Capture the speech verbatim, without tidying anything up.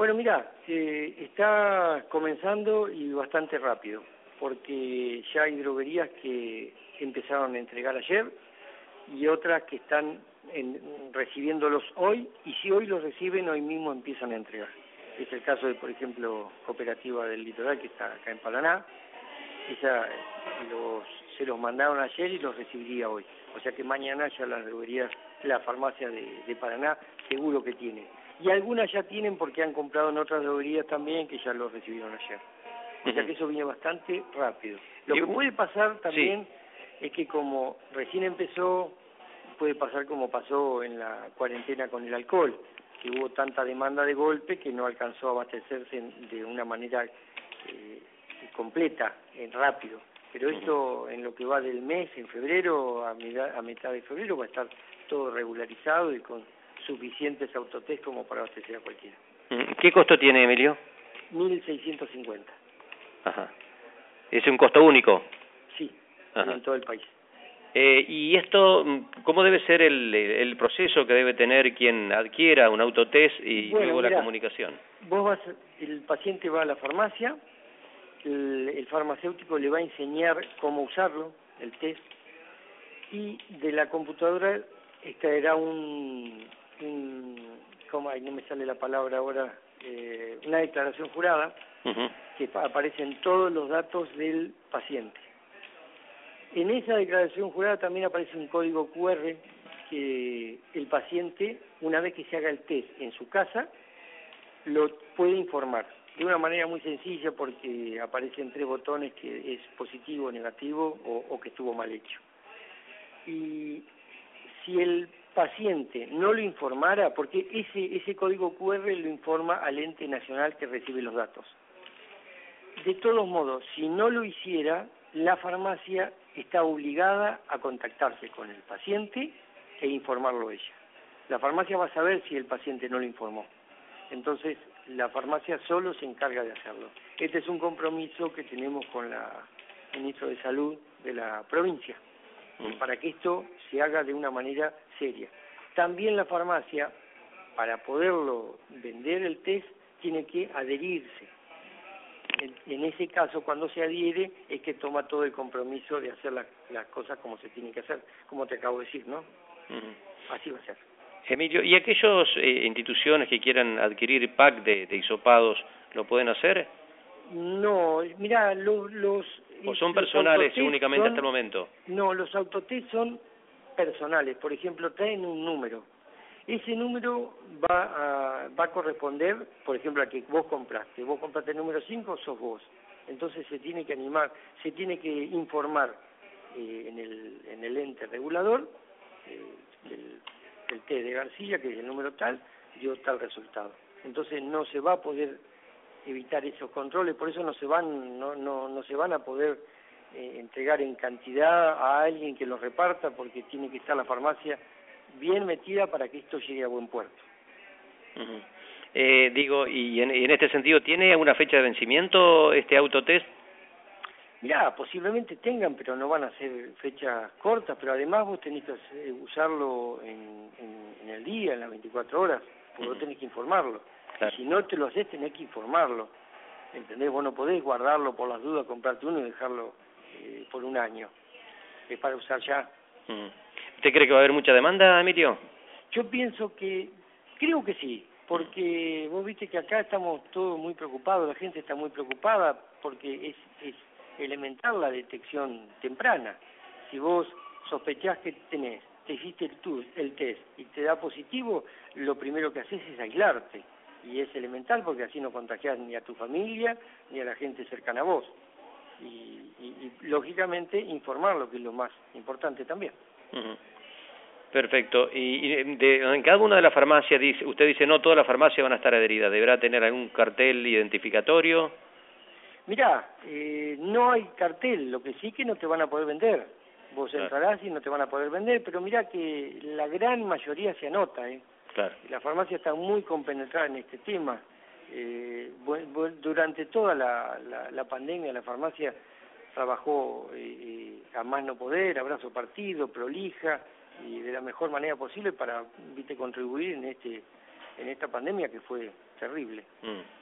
Bueno, mira, eh, está comenzando y bastante rápido, porque ya hay droguerías que empezaron a entregar ayer y otras que están en, recibiéndolos hoy, y si hoy los reciben, hoy mismo empiezan a entregar. Es el caso de, por ejemplo, Cooperativa del Litoral, que está acá en Paraná. Esa, los, se los mandaron ayer y los recibiría hoy. O sea que mañana ya las droguerías, la farmacia de, de Paraná, seguro que tiene. Y algunas ya tienen porque han comprado en otras droguerías también, que ya los recibieron ayer. O sea que eso viene bastante rápido. Lo que puede pasar también sí. es que como recién empezó, puede pasar como pasó en la cuarentena con el alcohol, que hubo tanta demanda de golpe que no alcanzó a abastecerse de una manera eh, completa, eh, rápido. Pero esto en lo que va del mes, en febrero, a mitad, a mitad de febrero, va a estar todo regularizado y con suficientes autotest como para abastecer a cualquiera. ¿Qué costo tiene, Emilio? mil seiscientos cincuenta. Ajá. ¿Es un costo único? Sí, Ajá. en todo el país. Eh, ¿Y esto, cómo debe ser el, el proceso que debe tener quien adquiera un autotest y bueno, luego mirá, la comunicación? Vos vas, el paciente va a la farmacia, el, el farmacéutico le va a enseñar cómo usarlo, el test, y de la computadora extraerá un, un ¿cómo? Ay, no me sale la palabra ahora, eh, una declaración jurada, uh-huh. que aparecen todos los datos del paciente. En esa declaración jurada también aparece un código cu erre que el paciente, una vez que se haga el test en su casa, lo puede informar de una manera muy sencilla porque aparecen tres botones que es positivo, negativo o, o que estuvo mal hecho. Y si el paciente no lo informara, porque ese, ese código cu erre lo informa al ente nacional que recibe los datos. De todos modos, si no lo hiciera, la farmacia está obligada a contactarse con el paciente e informarlo ella. La farmacia va a saber si el paciente no lo informó. Entonces, la farmacia solo se encarga de hacerlo. Este es un compromiso que tenemos con la ministra de Salud de la provincia, mm. para que esto se haga de una manera seria. También la farmacia, para poderlo vender el test, tiene que adherirse. En ese caso, cuando se adhiere, es que toma todo el compromiso de hacer las, las cosas como se tienen que hacer, como te acabo de decir, ¿no? Uh-huh. Así va a ser. Emilio, ¿y aquellas eh, instituciones que quieran adquirir pack de, de hisopados, lo pueden hacer? No, mira, lo, los... ¿O son personales únicamente son, hasta el momento? No, los autotest son personales. Por ejemplo, traen un número. Ese número va a, va a corresponder, por ejemplo, a que vos compraste. Vos compraste el número cinco, sos vos. Entonces se tiene que animar, se tiene que informar eh, en, el, en el ente regulador, eh, el, el test de García, que es el número tal, dio tal resultado. Entonces no se va a poder evitar esos controles, por eso no se van, no, no, no se van a poder eh, entregar en cantidad a alguien que los reparta, porque tiene que estar la farmacia bien metida para que esto llegue a buen puerto. Uh-huh. eh, digo, y en, en este sentido, ¿tiene alguna fecha de vencimiento este autotest? Mirá, posiblemente tengan, pero no van a ser fechas cortas, pero además vos tenés que usarlo en, en, en el día, en las veinticuatro horas, porque uh-huh. vos tenés que informarlo. Claro. Y si no te lo haces, tenés que informarlo. ¿Entendés? Vos no podés guardarlo por las dudas, comprarte uno y dejarlo eh, por un año. Es para usar ya. Uh-huh. ¿Usted cree que va a haber mucha demanda, Emilio? Yo pienso que, creo que sí, porque vos viste que acá estamos todos muy preocupados, la gente está muy preocupada porque es, es elemental la detección temprana. Si vos sospechás que tenés, te hiciste el, tu, el test y te da positivo, lo primero que haces es aislarte. Y es elemental porque así no contagiás ni a tu familia ni a la gente cercana a vos. Y, y, y lógicamente informarlo, que es lo más importante también. Uh-huh. Perfecto. Y, y de, en cada una de las farmacias, dice, usted dice, no todas las farmacias van a estar adheridas, ¿deberá tener algún cartel identificatorio? Mirá, eh, no hay cartel, lo que sí que no te van a poder vender. Vos claro. entrarás y no te van a poder vender, pero mirá que la gran mayoría se anota, ¿eh? Claro. La farmacia está muy compenetrada en este tema. Eh, durante toda la, la, la pandemia, la farmacia trabajó eh, a más no poder, a brazo partido, prolija, y de la mejor manera posible para, viste, contribuir en este en esta pandemia que fue terrible. Mm.